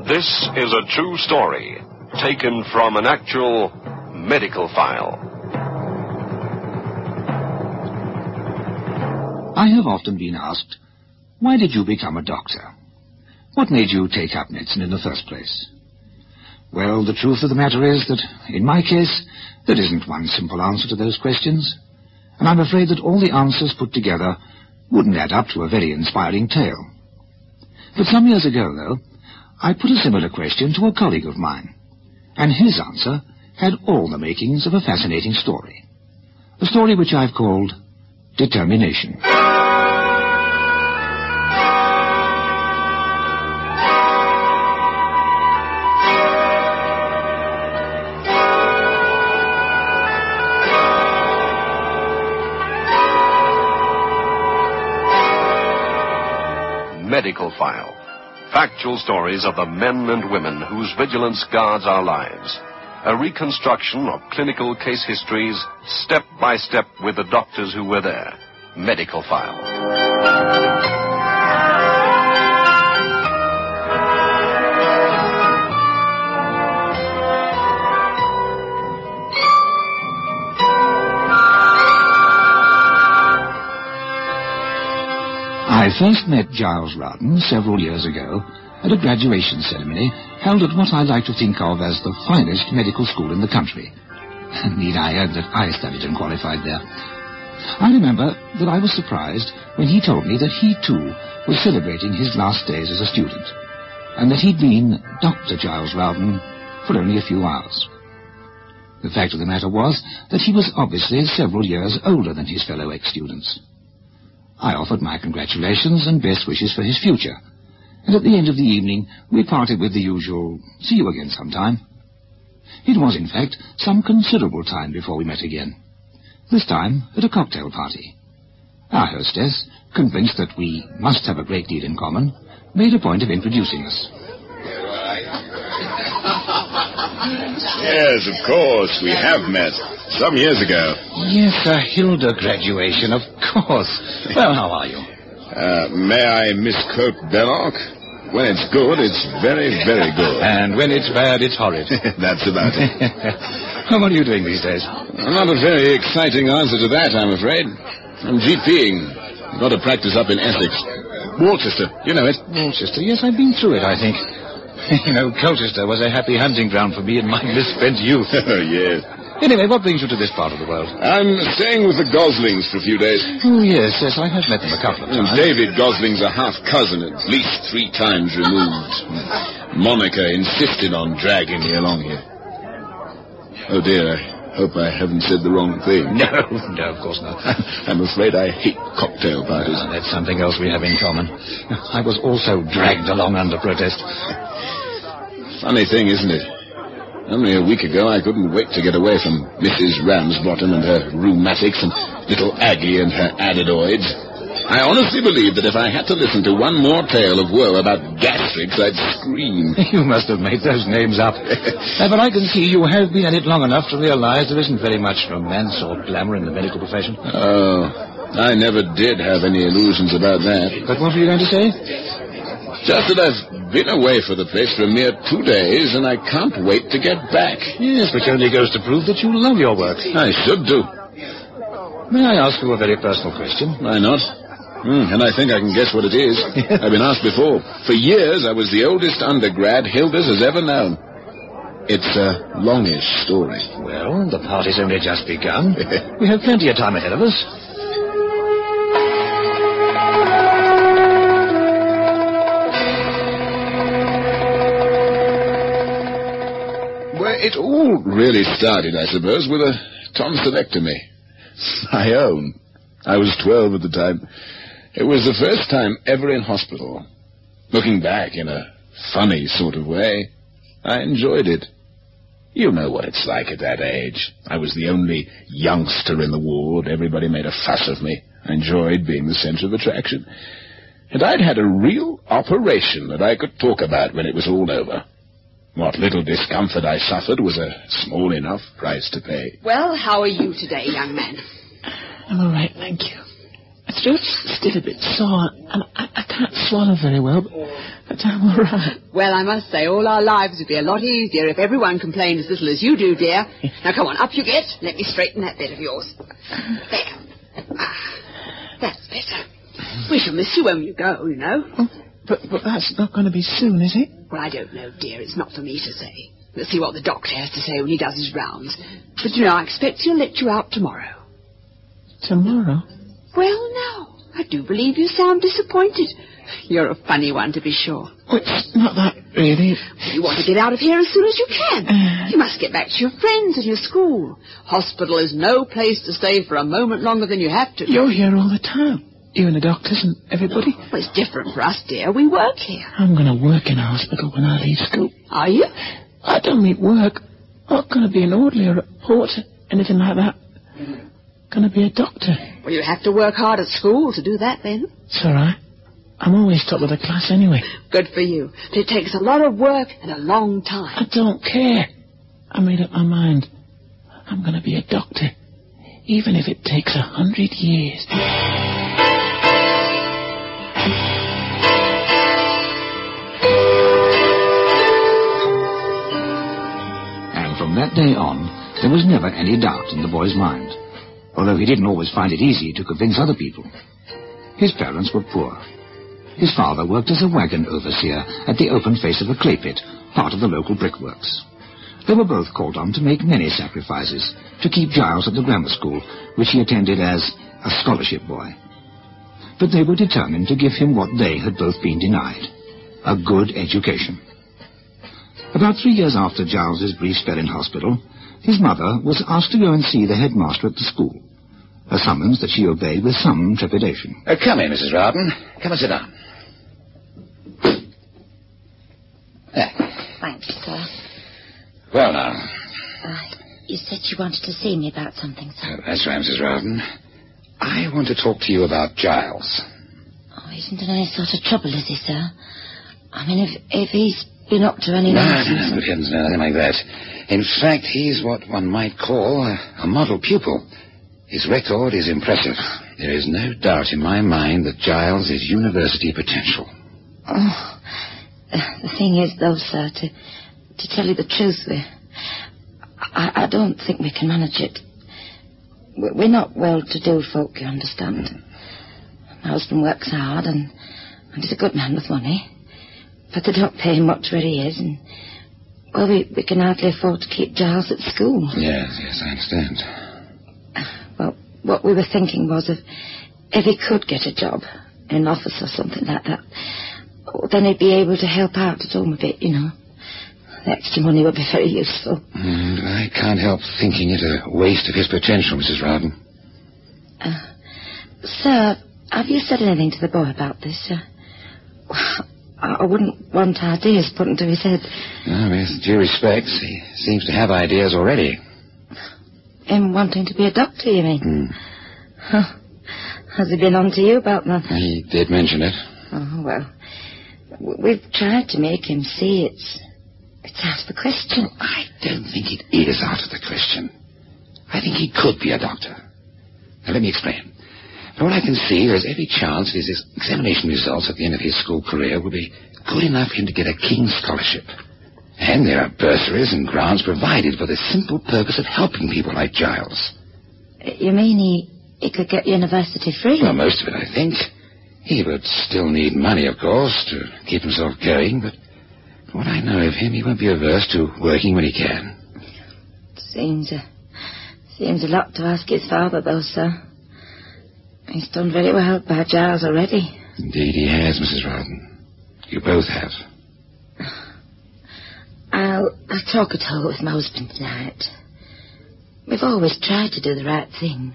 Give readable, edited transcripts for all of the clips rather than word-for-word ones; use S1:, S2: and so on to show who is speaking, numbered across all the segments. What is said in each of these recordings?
S1: This is a true story taken from an actual medical file.
S2: I have often been asked, why did you become a doctor? What made you take up medicine in the first place? Well, the truth of the matter is that, in my case, there isn't one simple answer to those questions. And I'm afraid that all the answers put together wouldn't add up to a very inspiring tale. But some years ago, though, I put a similar question to a colleague of mine, and his answer had all the makings of a fascinating story. A story which I've called Determination.
S1: Medical File. Factual stories of the men and women whose vigilance guards our lives. A reconstruction of clinical case histories, step by step with the doctors who were there. Medical File.
S2: I first met Giles Rowden several years ago at a graduation ceremony held at what I like to think of as the finest medical school in the country. Need I add that I studied and qualified there? I remember that I was surprised when he told me that he, too, was celebrating his last days as a student, and that he'd been Dr. Giles Rowden for only a few hours. The fact of the matter was that he was obviously several years older than his fellow ex-students. I offered my congratulations and best wishes for his future, and at the end of the evening we parted with the usual, see you again sometime. It was, in fact, some considerable time before we met again, this time at a cocktail party. Our hostess, convinced that we must have a great deal in common, made a point of introducing us.
S3: Yes, of course, we have met. Some years ago.
S2: Yes, a Hilda graduation, of course. Well, how are you?
S3: May I misquote Belloc? When it's good, it's very, very good.
S2: And when it's bad, it's horrid.
S3: That's about it.
S2: What are you doing these days?
S3: Not a very exciting answer to that, I'm afraid. I'm GPing. Got to practice up in Essex. Worcester, you know it.
S2: Worcester, yes, I've been through it, I think. You know, Colchester was a happy hunting ground for me in my misspent youth.
S3: Oh, yes.
S2: Anyway, what brings you to this part of the world?
S3: I'm staying with the Goslings for a few days.
S2: Oh, yes, I have met them a couple of times.
S3: David Gosling's a half-cousin, at least 3 times removed. Monica insisted on dragging me along here. Oh, dear, I hope I haven't said the wrong thing.
S2: No, of course not.
S3: I'm afraid I hate cocktail parties.
S2: That's something else we have in common. I was also dragged along under protest.
S3: Funny thing, isn't it? Only a week ago, I couldn't wait to get away from Mrs. Ramsbottom and her rheumatics and little Aggie and her adadoids. I honestly believe that if I had to listen to one more tale of woe about gastrics, I'd scream.
S2: You must have made those names up. But I can see you have been at it long enough to realize there isn't very much romance or glamour in the medical profession.
S3: Oh, I never did have any illusions about that.
S2: But what were you going to say?
S3: Just that I've been away for the place for a mere 2 days, and I can't wait to get back.
S2: Yes, which only goes to prove that you love your work.
S3: I should do.
S2: May I ask you a very personal question?
S3: Why not? And I think I can guess what it is. I've been asked before. For years, I was the oldest undergrad Hilda's has ever known. It's a longish story.
S2: Well, the party's only just begun. We have plenty of time ahead of us.
S3: It all really started, I suppose, with a tonsillectomy. My own. I was 12 at the time. It was the first time ever in hospital. Looking back in a funny sort of way, I enjoyed it. You know what it's like at that age. I was the only youngster in the ward. Everybody made a fuss of me. I enjoyed being the center of attraction. And I'd had a real operation that I could talk about when it was all over. What little discomfort I suffered was a small enough price to pay.
S4: Well, how are you today, young man?
S5: I'm all right, thank you. My throat's still a bit sore, and I can't swallow very well. But I'm all right.
S4: Well, I must say, all our lives would be a lot easier if everyone complained as little as you do, dear. Now, come on, up you get. Let me straighten that bed of yours. There. That's better. We shall miss you when you go, you know.
S5: Oh, but that's not going to be soon, is it?
S4: Well, I don't know, dear. It's not for me to say. We'll see what the doctor has to say when he does his rounds. But, you know, I expect he'll let you out tomorrow.
S5: Tomorrow?
S4: Well, no. I do believe you sound disappointed. You're a funny one, to be sure.
S5: Oh, it's not that, really.
S4: You want to get out of here as soon as you can. You must get back to your friends and your school. Hospital is no place to stay for a moment longer than you have to.
S5: You're here all the time. You and the doctors and everybody.
S4: Well, it's different for us, dear. We work here.
S5: I'm going to work in a hospital when I leave school.
S4: Are you?
S5: I don't mean work. I'm not going to be an orderly or a porter, anything like that. Going to be a doctor.
S4: Well, you have to work hard at school to do that, then.
S5: It's all right. I'm always top of the class anyway.
S4: Good for you. But it takes a lot of work and a long time.
S5: I don't care. I made up my mind. I'm going to be a doctor, even if it takes 100 years.
S2: And from that day on, there was never any doubt in the boy's mind, although he didn't always find it easy to convince other people. His parents were poor. His father worked as a wagon overseer at the open face of a clay pit, part of the local brickworks. They were both called on to make many sacrifices to keep Giles at the grammar school, which he attended as a scholarship boy. But they were determined to give him what they had both been denied, a good education. About 3 years after Giles's brief spell in hospital, his mother was asked to go and see the headmaster at the school, a summons that she obeyed with some trepidation.
S3: Come in, Mrs. Rowden. Come and sit down. There.
S6: Thanks, sir.
S3: Well, now.
S6: You said you wanted to see me about something, sir.
S3: That's right, Mrs. Rowden. I want to talk to you about Giles.
S6: Oh, isn't in any sort of trouble, is he, sir? I mean, if he's been up to any
S3: No,
S6: nonsense...
S3: good heavens, no, nothing like that. In fact, he's what one might call a model pupil. His record is impressive. There is no doubt in my mind that Giles is university potential.
S6: Oh, the thing is, though, sir, to tell you the truth, I don't think we can manage it. We're not well-to-do folk, you understand. My husband works hard, and he's a good man with money. But they don't pay him much where he is, and, well, we can hardly afford to keep Giles at school.
S3: Yes, I understand.
S6: Well, what we were thinking was if he could get a job in an office or something like that, then he'd be able to help out at home a bit, you know. The extra money would be very useful.
S3: I can't help thinking it a waste of his potential, Mrs. Rowden.
S6: Sir, have you said anything to the boy about this, sir? I wouldn't want ideas put into his head.
S3: No, with due respect, he seems to have ideas already.
S6: Him wanting to be a doctor, you mean? Huh. Has he been on to you about that?
S3: He did mention it.
S6: Oh, well, we've tried to make him see it's out of the question.
S3: Well, I don't think it is out of the question. I think he could be a doctor. Now, let me explain. From what I can see, there's every chance his examination results at the end of his school career will be good enough for him to get a King's Scholarship. And there are bursaries and grants provided for the simple purpose of helping people like Giles.
S6: You mean he could get university free?
S3: Well, most of it, I think. He would still need money, of course, to keep himself going, but from what I know of him, he won't be averse to working when he can.
S6: Seems a lot to ask his father, though, sir. He's done very well by Giles already.
S3: Indeed he has, Mrs. Rowden. You both have.
S6: I'll talk it over with my husband tonight. We've always tried to do the right thing.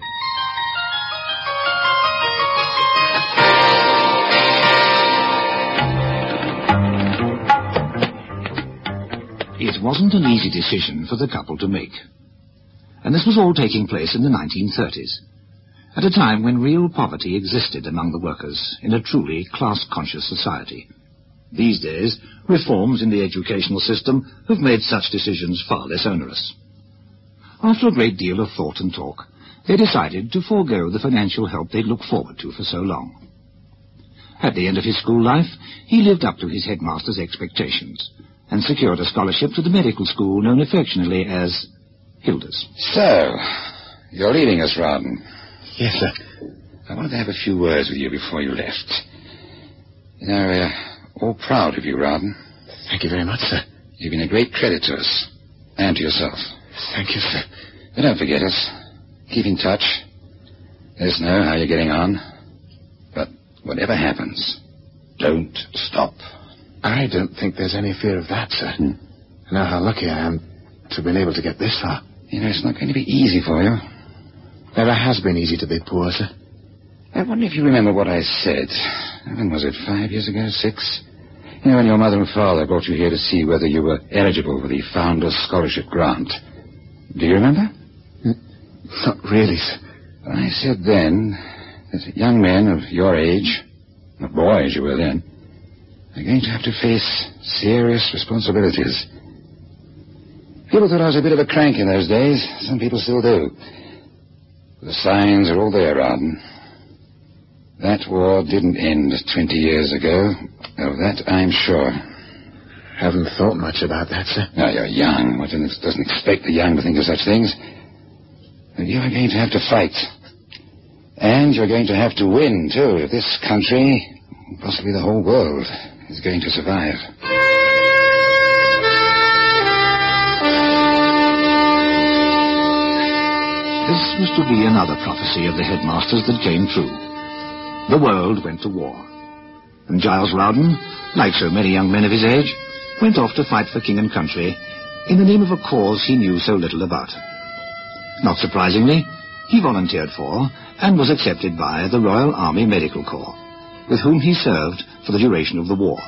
S2: It wasn't an easy decision for the couple to make. And this was all taking place in the 1930s, at a time when real poverty existed among the workers in a truly class-conscious society. These days, reforms in the educational system have made such decisions far less onerous. After a great deal of thought and talk, they decided to forego the financial help they'd looked forward to for so long. At the end of his school life, he lived up to his headmaster's expectations and secured a scholarship to the medical school known affectionately as Hilda's.
S7: So, you're leaving us, Rawdon.
S3: Yes, sir.
S7: I wanted to have a few words with you before you left. You know, we're all proud of you, Rawdon.
S3: Thank you very much, sir.
S7: You've been a great credit to us and to yourself.
S3: Thank you, sir.
S7: But don't forget us. Keep in touch. Let us know how you're getting on. But whatever happens, don't stop.
S3: I don't think there's any fear of that, sir. You know how lucky I am to have been able to get this far.
S7: You know, it's not going to be easy for you.
S3: Never has been easy to be poor, sir.
S7: I wonder if you remember what I said. When was it, 5 years ago, 6? You know, when your mother and father brought you here to see whether you were eligible for the Founders Scholarship Grant. Do you remember?
S3: Not really, sir.
S7: I said then that young men of your age, not boys you were then, are going to have to face serious responsibilities. People thought I was a bit of a crank in those days. Some people still do. The signs are all there, Rawdon. That war didn't end 20 years ago. Of that I'm sure.
S3: Haven't thought much about that, sir.
S7: Now, you're young. One doesn't expect the young to think of such things. But you're going to have to fight. And you're going to have to win, too, if this country, possibly the whole world, is going to survive.
S2: This was to be another prophecy of the headmaster's that came true. The world went to war. And Giles Rawdon, like so many young men of his age, went off to fight for king and country in the name of a cause he knew so little about. Not surprisingly, he volunteered for and was accepted by the Royal Army Medical Corps, with whom he served for the duration of the war.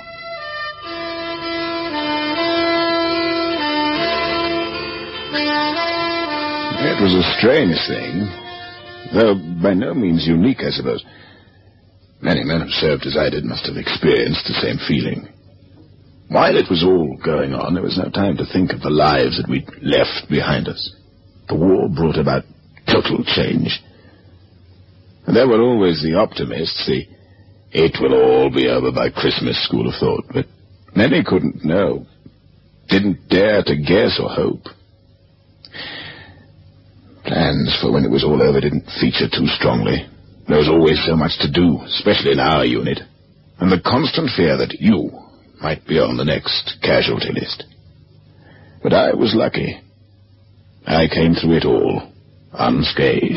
S3: It was a strange thing, though by no means unique, I suppose. Many men who served as I did must have experienced the same feeling. While it was all going on, there was no time to think of the lives that we'd left behind us. The war brought about total change. And there were always the optimists, the "it will all be over by Christmas" school of thought, but many couldn't know, didn't dare to guess or hope. Plans for when it was all over didn't feature too strongly. There was always so much to do, especially in our unit, and the constant fear that you might be on the next casualty list. But I was lucky. I came through it all, unscathed.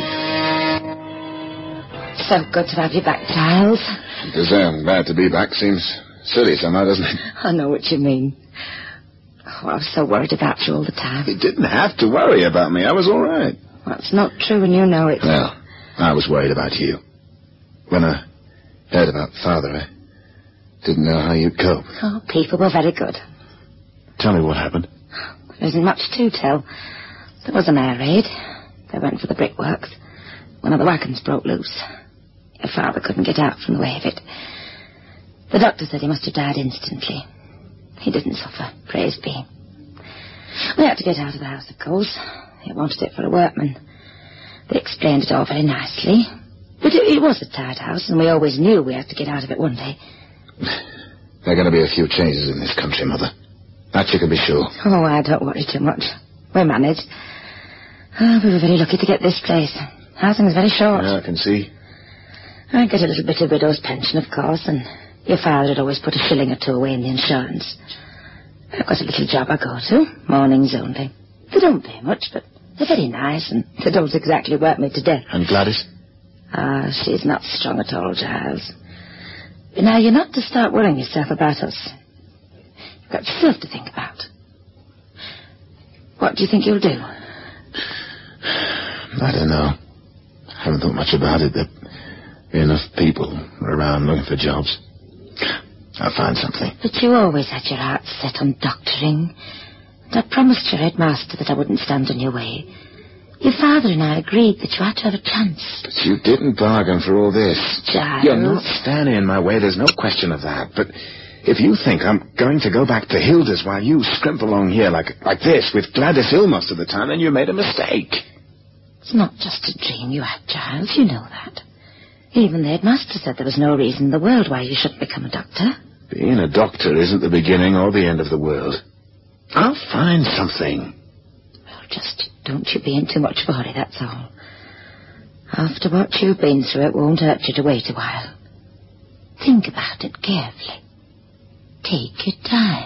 S6: So good to have you back, Giles.
S3: To say I'm glad to be back seems silly somehow, doesn't it?
S6: I know what you mean. Oh, I was so worried about you all the time.
S3: You didn't have to worry about me. I was all right.
S6: That's not true, and you know it.
S3: Well, I was worried about you. When I heard about Father, I didn't know how you'd cope.
S6: Oh, people were very good.
S3: Tell me what happened.
S6: There isn't much to tell. There was an air raid. They went for the brickworks. One of the wagons broke loose. Your father couldn't get out from the way of it. The doctor said he must have died instantly. He didn't suffer, praise be. We had to get out of the house, of course. They wanted it for a workman. They explained it all very nicely. But it was a tight house, and we always knew we had to get out of it one day.
S3: There are going to be a few changes in this country, Mother. That you can be sure.
S6: Oh, I don't worry too much. We managed. Oh, we were very lucky to get this place. Housing's very short.
S3: Yeah, I can see.
S6: I get a little bit of widow's pension, of course, and your father had always put a shilling or two away in the insurance. I've got a little job I go to, mornings only. They don't pay much, but they're very nice, and they don't exactly work me to death.
S3: And Gladys?
S6: She's not strong at all, Giles. But now, you're not to start worrying yourself about us. You've got yourself to think about. What do you think you'll do?
S3: I don't know. I haven't thought much about it. There are enough people around looking for jobs. I'll find something.
S6: But you always had your heart set on doctoring. And I promised your headmaster that I wouldn't stand in your way. Your father and I agreed that you had to have a chance.
S3: But you didn't bargain for all this.
S6: Giles.
S3: You're not standing in my way, there's no question of that. But if you think I'm going to go back to Hilda's while you scrimp along here like this with Gladys ill most of the time, then you made a mistake.
S6: It's not just a dream you had, Giles. You know that. Even the headmaster said there was no reason in the world why you shouldn't become a doctor.
S3: Being a doctor isn't the beginning or the end of the world. I'll find something.
S6: Well, just don't you be in too much of a hurry, that's all. After what you've been through, it won't hurt you to wait a while. Think about it carefully. Take your time.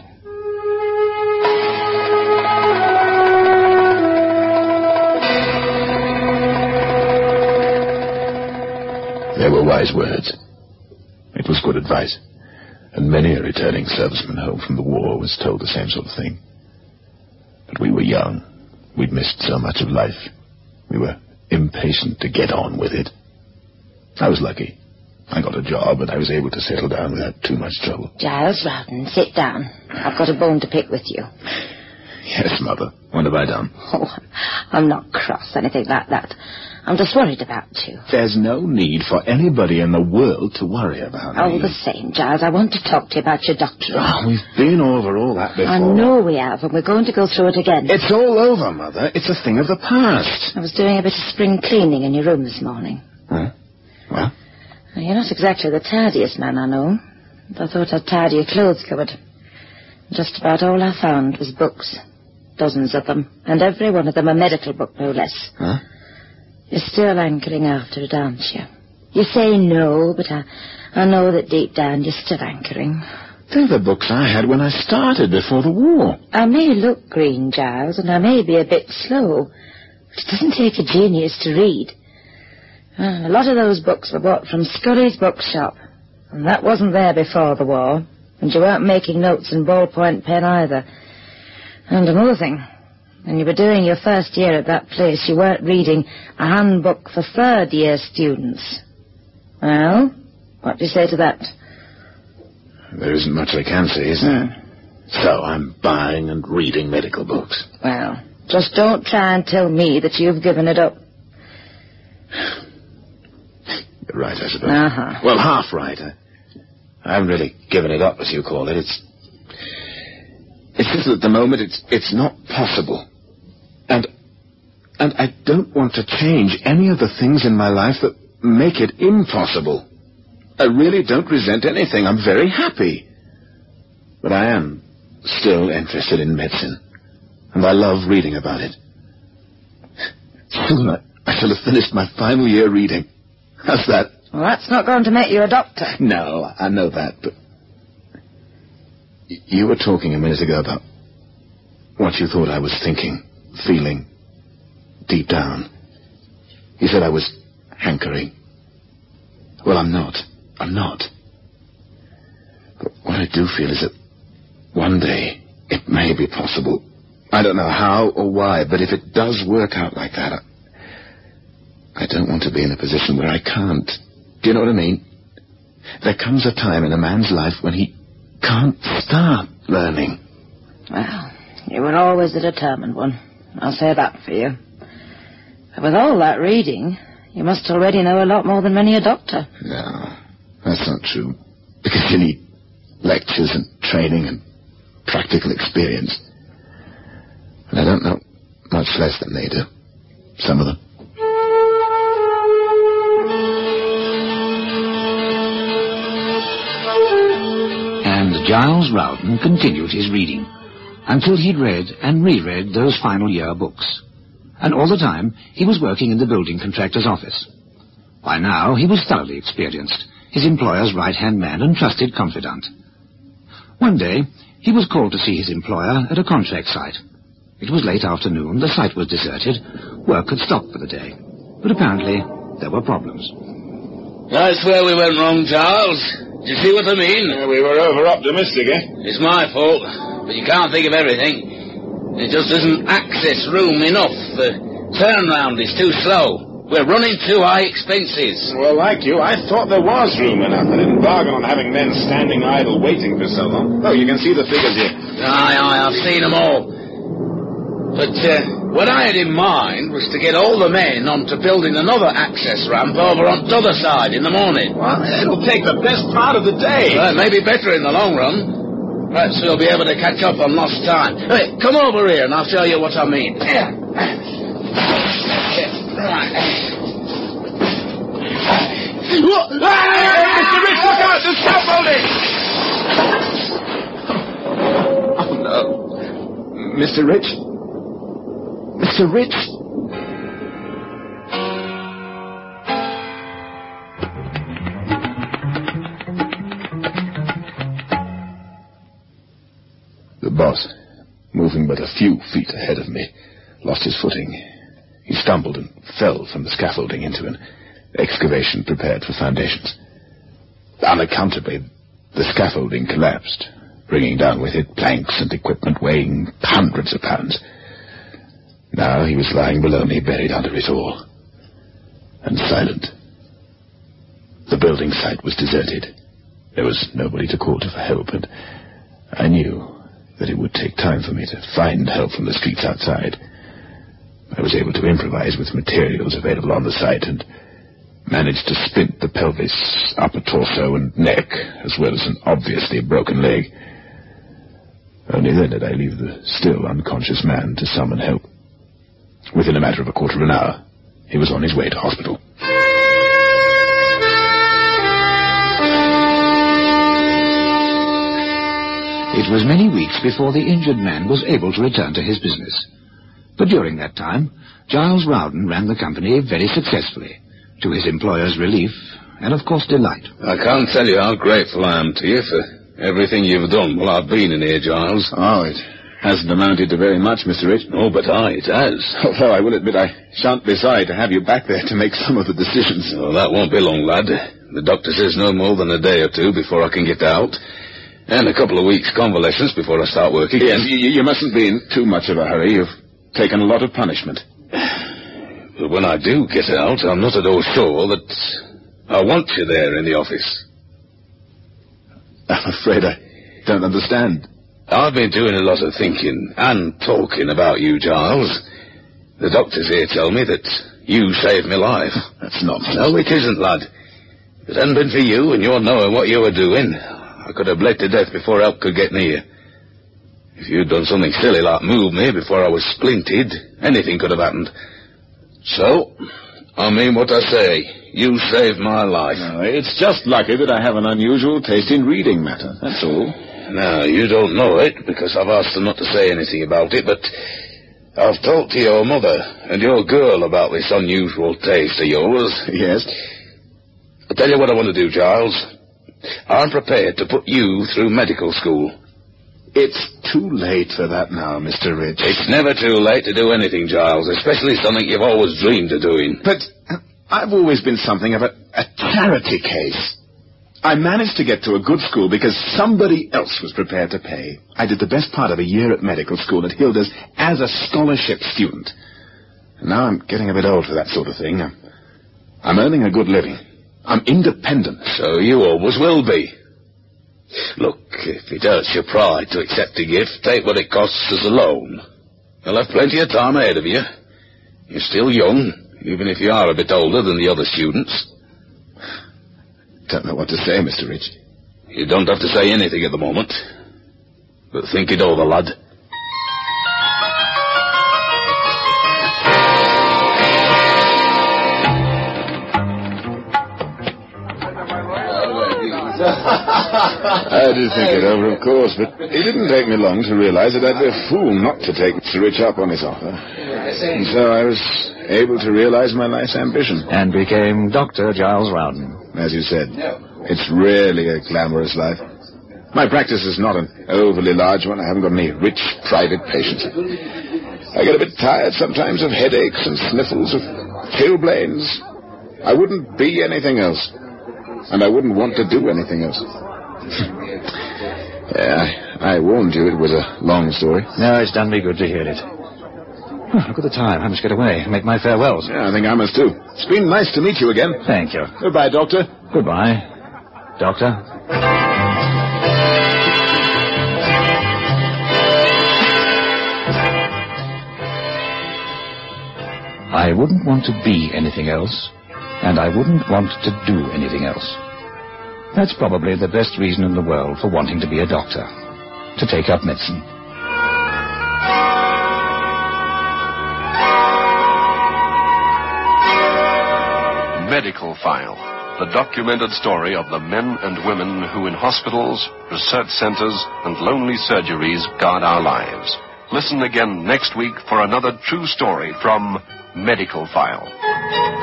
S3: They were wise words. It was good advice. And many a returning serviceman home from the war was told the same sort of thing. But we were young. We'd missed so much of life. We were impatient to get on with it. I was lucky. I got a job and I was able to settle down without too much trouble.
S6: Giles Rowden, sit down. I've got a bone to pick with you.
S3: Yes, Mother. What have I done?
S6: Oh, I'm not cross, anything like that. I'm just worried about you.
S3: There's no need for anybody in the world to worry about me.
S6: All the same, Giles, I want to talk to you about your doctorate.
S3: Oh, we've been over all that before.
S6: I know we have, and we're going to go through it again.
S3: It's all over, Mother. It's a thing of the past.
S6: I was doing a bit of spring cleaning in your room this morning.
S3: Huh? Well?
S6: You're not exactly the tidiest man I know. I thought I'd tidy your clothes cupboard. Just about all I found was books. Dozens of them. And every one of them a medical book, no less.
S3: Huh?
S6: You're still hankering after it, aren't you? You say no, but I know that deep down you're still hankering.
S3: They're the books I had when I started before the war.
S6: I may look green, Giles, and I may be a bit slow, but it doesn't take a genius to read. A lot of those books were bought from Scully's bookshop, and that wasn't there before the war, and you weren't making notes in ballpoint pen either. And another thing, when you were doing your first year at that place, you weren't reading a handbook for third-year students. Well, what do you say to that?
S3: There isn't much I can say, is there? So I'm buying and reading medical books.
S6: Well, just don't try and tell me that you've given it up.
S3: You're right, I suppose.
S6: Uh-huh.
S3: Well, half right. I haven't really given it up, as you call it. It's just that at the moment it's not possible. And I don't want to change any of the things in my life that make it impossible. I really don't resent anything. I'm very happy. But I am still interested in medicine. And I love reading about it. Soon I shall have finished my final year reading. How's that?
S6: Well, that's not going to make you a doctor.
S3: No, I know that, but you were talking a minute ago about what you thought I was thinking, feeling, deep down. You said I was hankering. Well, I'm not. But what I do feel is that one day it may be possible. I don't know how or why, but if it does work out like that, I don't want to be in a position where I can't. Do you know what I mean? There comes a time in a man's life when he can't start learning.
S6: Well, you were always a determined one. I'll say that for you. But with all that reading, you must already know a lot more than many a doctor.
S3: No, that's not true. Because you need lectures and training and practical experience. And I don't know much less than they do. Some of them.
S2: And Giles Rowden continued his reading until he'd read and reread those final year books. And all the time, he was working in the building contractor's office. By now, he was thoroughly experienced, his employer's right-hand man and trusted confidant. One day, he was called to see his employer at a contract site. It was late afternoon, the site was deserted, work had stopped for the day. But apparently, there were problems.
S8: That's where we went wrong, Charles. Do you see what I mean?
S3: We were over-optimistic, eh?
S8: It's my fault, but you can't think of everything. There just isn't access room enough. The turnaround is too slow. We're running too high expenses.
S3: Well, like you, I thought there was room enough. I didn't bargain on having men standing idle waiting for so long. Oh, you can see the figures here.
S8: Aye, I've seen them all. But what I had in mind was to get all the men onto building another access ramp over on the other side in the morning.
S3: Well, it'll take the best part of the day.
S8: Well, it may be better in the long run. Perhaps we'll be able to catch up on lost time. Hey, come over here and I'll show you what I mean. Right.
S3: Mr. Rich, look out! The scaffolding! Oh, no. Mr. Rich? Mr. Rich? The boss, moving but a few feet ahead of me, lost his footing. He stumbled and fell from the scaffolding into an excavation prepared for foundations. Unaccountably, the scaffolding collapsed, bringing down with it planks and equipment weighing hundreds of pounds. Now he was lying below me, buried under it all, and silent. The building site was deserted. There was nobody to call to for help, and I knew that it would take time for me to find help from the streets outside. I was able to improvise with materials available on the site and managed to splint the pelvis, upper torso and neck, as well as an obviously broken leg. Only then did I leave the still unconscious man to summon help. Within a matter of a quarter of an hour, he was on his way to hospital.
S2: It was many weeks before the injured man was able to return to his business. But during that time, Giles Rowden ran the company very successfully, to his employer's relief and, of course, delight.
S8: I can't tell you how grateful I am to you for everything you've done while I've been in here, Giles.
S3: Oh, it hasn't amounted to very much, Mr. Rich.
S8: Oh, but it has.
S3: Although I will admit I shan't be sorry to have you back there to make some of the decisions.
S8: Oh, that won't be long, lad. The doctor says no more than a day or two before I can get out. And a couple of weeks convalescence before I start work again.
S3: Yes, you mustn't be in too much of a hurry. You've taken a lot of punishment.
S8: But when I do get out, I'm not at all sure that I want you there in the office.
S3: I'm afraid I don't understand.
S8: I've been doing a lot of thinking and talking about you, Giles. The doctors here tell me that you saved my life.
S3: That's nonsense.
S8: No, it isn't, lad. If it hadn't been for you and your knowing what you were doing, I could have bled to death before help could get near. If you'd done something silly like move me before I was splinted, anything could have happened. So, I mean what I say. You saved my life.
S3: No, it's just lucky that I have an unusual taste in reading matter, that's all.
S8: Now, you don't know it, because I've asked them not to say anything about it, but I've talked to your mother and your girl about this unusual taste of yours.
S3: Yes?
S8: I'll tell you what I want to do, Giles. I'm prepared to put you through medical school.
S3: It's too late for that now, Mr. Rich.
S8: It's never too late to do anything, Giles, especially something you've always dreamed of doing.
S3: But I've always been something of a charity case. I managed to get to a good school because somebody else was prepared to pay. I did the best part of a year at medical school at Hilda's as a scholarship student. And now I'm getting a bit old for that sort of thing. I'm earning a good living. I'm independent.
S8: So you always will be. Look, if it hurts your pride to accept a gift, take what it costs as a loan. You'll have plenty of time ahead of you. You're still young, even if you are a bit older than the other students.
S3: Don't know what to say, Mr. Rich.
S8: You don't have to say anything at the moment. But think it over, lad.
S3: I did think it over, of course, but it didn't take me long to realize that I'd be a fool not to take Mr. Rich up on his offer. And so I was able to realize my life's ambition.
S2: And became Dr. Giles Rowden.
S3: As you said, it's really a glamorous life. My practice is not an overly large one. I haven't got any rich private patients. I get a bit tired sometimes of headaches and sniffles, of chilblains. I wouldn't be anything else. And I wouldn't want to do anything else. Yeah, I warned you it was a long story.
S2: No, it's done me good to hear it. Oh, look at the time. I must get away and make my farewells.
S3: Yeah, I think I must too. It's been nice to meet you again.
S2: Thank you.
S3: Goodbye, Doctor.
S2: Goodbye, Doctor. I wouldn't want to be anything else, and I wouldn't want to do anything else. That's probably the best reason in the world for wanting to be a doctor, to take up medicine.
S1: Medical File, the documented story of the men and women who in hospitals, research centers, and lonely surgeries guard our lives. Listen again next week for another true story from Medical File.